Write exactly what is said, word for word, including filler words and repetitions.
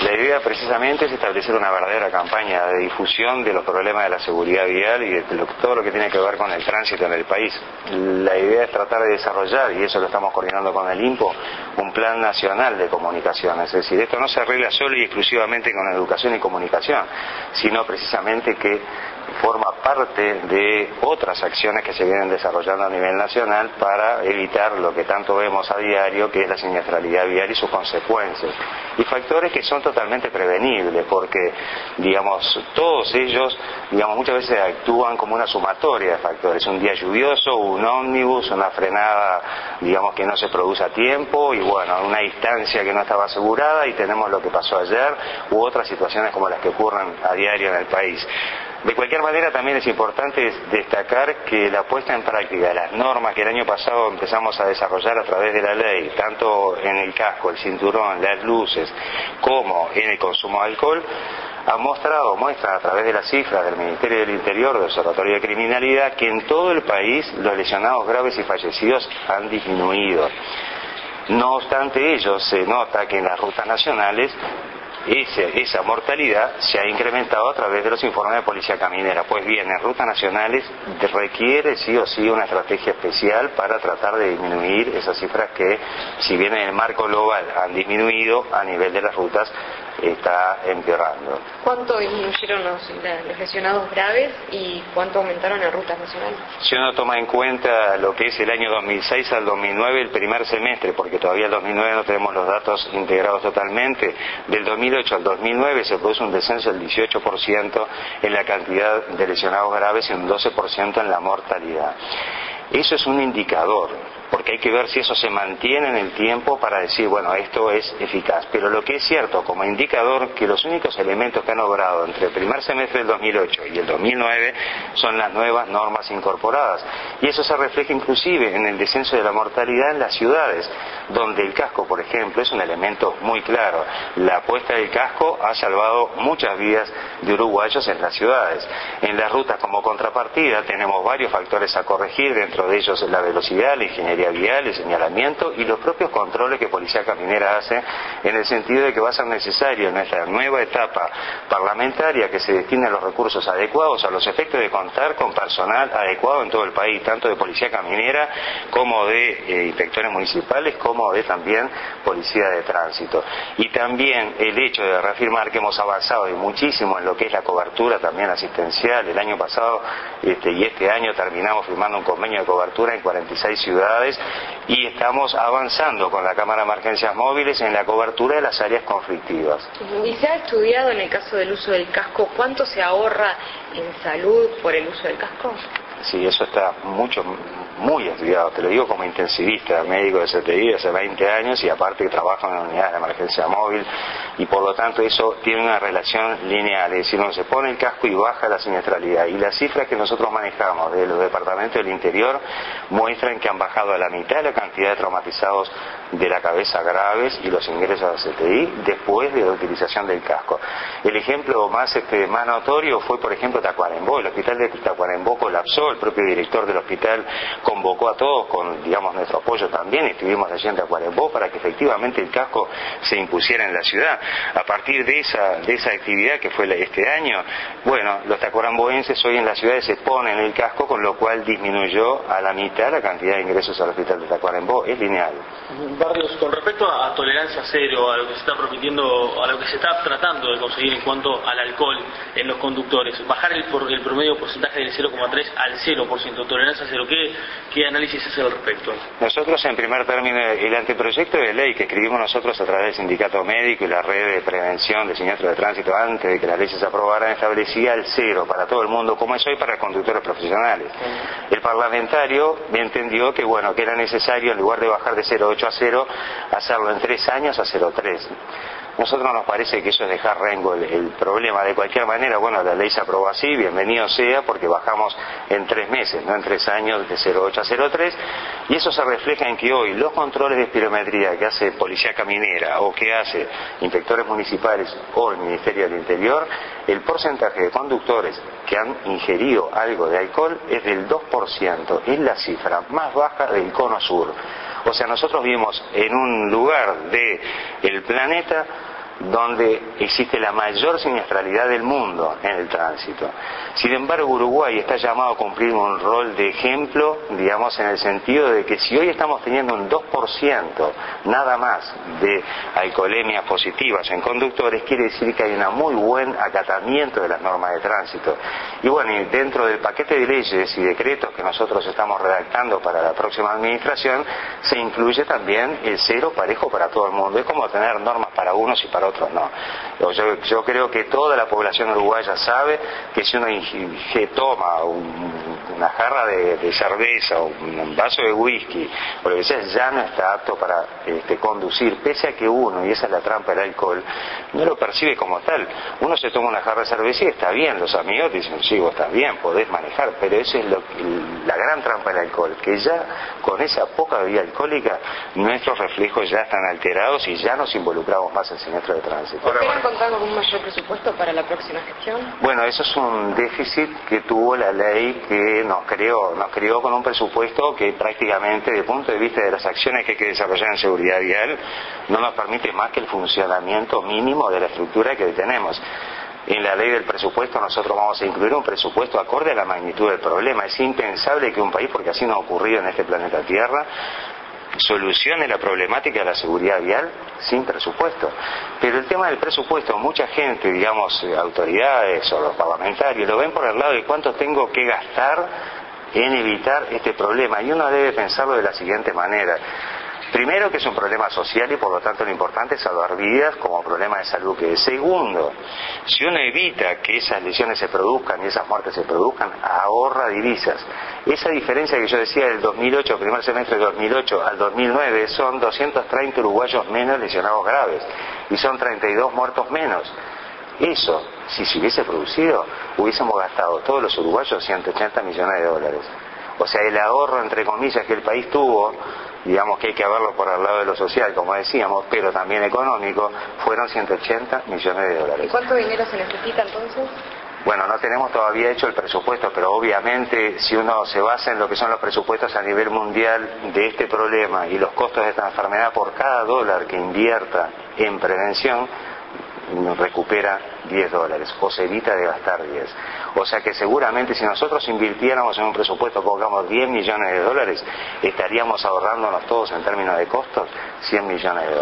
La idea precisamente es establecer una verdadera campaña de difusión de los problemas de la seguridad vial y de lo, todo lo que tiene que ver con el tránsito en el país. La idea es tratar de desarrollar, y eso lo estamos coordinando con el INPO, un plan nacional de comunicación. Es decir, esto no se arregla solo y exclusivamente con educación y comunicación, sino precisamente que forma parte de otras acciones que se vienen desarrollando a nivel nacional para evitar lo que tanto vemos a diario, que es la siniestralidad vial y sus consecuencias. Y factores que son totalmente prevenibles, porque, digamos, todos ellos, digamos, muchas veces actúan como una sumatoria de factores. Un día lluvioso, un ómnibus, una frenada, digamos, que no se produce a tiempo, y bueno, una distancia que no estaba asegurada, y tenemos lo que pasó ayer, u otras situaciones como las que ocurren a diario en el país. De cualquier manera, también es importante destacar que la puesta en práctica de las normas que el año pasado empezamos a desarrollar a través de la ley, tanto en el casco, el cinturón, las luces, como en el consumo de alcohol, ha mostrado, muestra a través de las cifras del Ministerio del Interior, del Observatorio de Criminalidad, que en todo el país los lesionados graves y fallecidos han disminuido. No obstante ello, se nota que en las rutas nacionales Ese, esa mortalidad se ha incrementado a través de los informes de policía caminera. Pues bien, en rutas nacionales requiere sí o sí una estrategia especial para tratar de disminuir esas cifras que, si bien en el marco global han disminuido, a nivel de las rutas está empeorando. ¿Cuánto disminuyeron los, los lesionados graves y cuánto aumentaron en rutas nacionales? Si uno toma en cuenta lo que es el año dos mil seis al dos mil nueve, el primer semestre, porque todavía el dos mil nueve no tenemos los datos integrados totalmente, del dos mil ocho al dos mil nueve se produce un descenso del dieciocho por ciento en la cantidad de lesionados graves y un doce por ciento en la mortalidad. Eso es un indicador, porque hay que ver si eso se mantiene en el tiempo para decir, bueno, esto es eficaz. Pero lo que es cierto como indicador, que los únicos elementos que han obrado entre el primer semestre del dos mil ocho y el dos mil nueve son las nuevas normas incorporadas. Y eso se refleja inclusive en el descenso de la mortalidad en las ciudades, donde el casco, por ejemplo, es un elemento muy claro. La puesta del casco ha salvado muchas vidas de uruguayos en las ciudades. En las rutas, como contrapartida, tenemos varios factores a corregir, dentro de ellos la velocidad, la ingeniería vial, el señalamiento y los propios controles que Policía Caminera hace, en el sentido de que va a ser necesario en esta nueva etapa parlamentaria que se destinen los recursos adecuados a los efectos de contar con personal adecuado en todo el país, tanto de Policía Caminera como de eh, inspectores municipales, como de también Policía de Tránsito. Y también el hecho de reafirmar que hemos avanzado y muchísimo en lo que es la cobertura también asistencial. El año pasado este, y este año terminamos firmando un convenio de cobertura en cuarenta y seis ciudades, y estamos avanzando con la Cámara de Emergencias Móviles en la cobertura de las áreas conflictivas. ¿Y se ha estudiado en el caso del uso del casco cuánto se ahorra en salud por el uso del casco? Sí, eso está mucho, muy estudiado. Te lo digo como intensivista, médico de C T I hace veinte años, y aparte que trabajo en la unidad de emergencia móvil, y por lo tanto eso tiene una relación lineal. Es decir, uno se pone el casco y baja la siniestralidad. Y las cifras que nosotros manejamos de los departamentos del interior muestran que han bajado a la mitad la cantidad de traumatizados de la cabeza graves y los ingresos a C T I después de la utilización del casco. El ejemplo más, este, más notorio fue, por ejemplo, Tacuarembó. El hospital de Tacuarembó colapsó. El propio director del hospital convocó a todos con, digamos, nuestro apoyo también. Estuvimos allí en Tacuarembó para que efectivamente el casco se impusiera en la ciudad. A partir de esa, de esa actividad que fue este año, bueno, los tacuaremboenses hoy en la ciudad se ponen el casco, con lo cual disminuyó a la mitad la cantidad de ingresos al hospital de Tacuarembó. Es lineal. Barrios, con respecto a tolerancia cero, a lo que se está permitiendo, a lo que se está tratando de conseguir en cuanto al alcohol en los conductores, bajar el, por, el promedio porcentaje del cero coma tres al cero por ciento, tolerancia cero, ¿qué, qué análisis hace al respecto? Nosotros, en primer término, el anteproyecto de ley que escribimos nosotros a través del Sindicato Médico y la red de prevención de siniestros de tránsito antes de que la ley se aprobara, establecía el cero para todo el mundo, como es hoy para los conductores profesionales. El parlamentario entendió que, bueno, que era necesario, en lugar de bajar de cero coma ocho a cero, hacerlo en tres años a cero coma tres. Nosotros nos parece que eso es dejar rengo el, el problema. De cualquier manera, bueno, la ley se aprobó así, bienvenido sea, porque bajamos en tres meses, no en tres años, de cero coma ocho a cero coma tres, y eso se refleja en que hoy los controles de espirometría que hace Policía Caminera o que hace inspectores municipales o el Ministerio del Interior, el porcentaje de conductores que han ingerido algo de alcohol es del dos por ciento, es la cifra más baja del cono sur. O sea, nosotros vivimos en un lugar del planeta donde existe la mayor siniestralidad del mundo en el tránsito. Sin embargo, Uruguay está llamado a cumplir un rol de ejemplo, digamos, en el sentido de que si hoy estamos teniendo un dos por ciento nada más de alcoholemias positivas en conductores, quiere decir que hay un muy buen acatamiento de las normas de tránsito. Y bueno, y dentro del paquete de leyes y decretos que nosotros estamos redactando para la próxima administración, se incluye también el cero parejo para todo el mundo. Es como tener normas para unos y para otros no. Yo, yo creo que toda la población uruguaya sabe que si uno inge, toma un, una jarra de, de cerveza o un vaso de whisky o lo que sea, ya no está apto para este, conducir, pese a que uno, y esa es la trampa del alcohol, no lo percibe como tal. Uno se toma una jarra de cerveza y está bien, los amigos dicen, sí, vos estás bien, podés manejar, pero eso es lo, la gran trampa del alcohol, que ya con esa poca bebida alcohólica nuestros reflejos ya están alterados y ya nos involucramos más en siniestro de tránsito. ¿Esperan contar con un mayor presupuesto para la próxima gestión? Bueno, eso es un déficit que tuvo la ley que nos creó, nos creó con un presupuesto que prácticamente, desde el punto de vista de las acciones que hay que desarrollar en seguridad vial, no nos permite más que el funcionamiento mínimo de la estructura que tenemos. En la ley del presupuesto nosotros vamos a incluir un presupuesto acorde a la magnitud del problema. Es impensable que un país, porque así no ha ocurrido en este planeta Tierra, solucione la problemática de la seguridad vial sin presupuesto. Pero el tema del presupuesto, mucha gente, digamos, autoridades o los parlamentarios, lo ven por el lado de cuánto tengo que gastar en evitar este problema. Y uno debe pensarlo de la siguiente manera. Primero, que es un problema social y por lo tanto lo importante es salvar vidas como problema de salud que es. Segundo, si uno evita que esas lesiones se produzcan y esas muertes se produzcan, ahorra divisas. Esa diferencia que yo decía del dos mil ocho, primer semestre de dos mil ocho al dos mil nueve, son doscientos treinta uruguayos menos lesionados graves y son treinta y dos muertos menos. Eso, si se hubiese producido, hubiésemos gastado todos los uruguayos ciento ochenta millones de dólares. O sea, el ahorro, entre comillas, que el país tuvo, digamos que hay que verlo por el lado de lo social, como decíamos, pero también económico, fueron ciento ochenta millones de dólares. ¿Y cuánto dinero se necesita entonces? Bueno, no tenemos todavía hecho el presupuesto, pero obviamente si uno se basa en lo que son los presupuestos a nivel mundial de este problema y los costos de esta enfermedad, por cada dólar que invierta en prevención, recupera diez dólares o se evita de gastar diez. O sea que seguramente si nosotros invirtiéramos en un presupuesto, pongamos diez millones de dólares, estaríamos ahorrándonos todos en términos de costos cien millones de dólares.